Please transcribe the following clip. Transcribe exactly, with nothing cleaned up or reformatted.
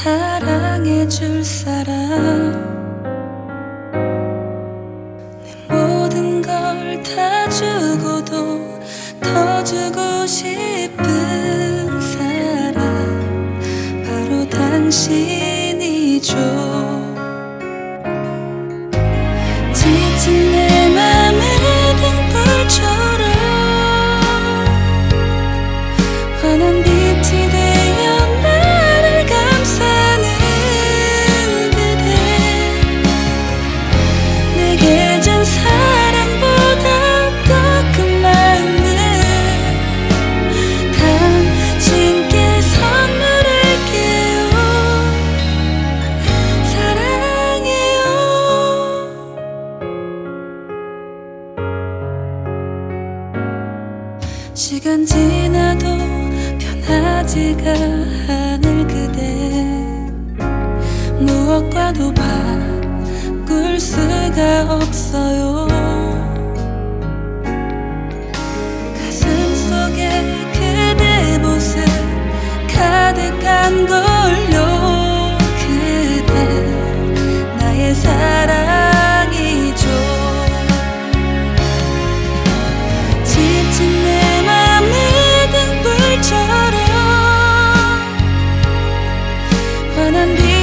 사랑해줄 사람, 내 모든 걸 다 주고도 더 주고 싶은 사람, 바로 당신이죠. 지친 내 맘에 등불처럼 환한 빛이 되어 나를 감싸는 그대, 내게 준 사랑보다 더 큰 마음을 당신께 선물할게요. 사랑해요. 시간 지나도 변하지가 않을 그대, 무엇과도 바꿀 수가 없어요. 가슴 속에 그대 모습 가득한 걸요. 그대 나의 사랑이죠. 지친 내 맘에 등불처럼 환한 빛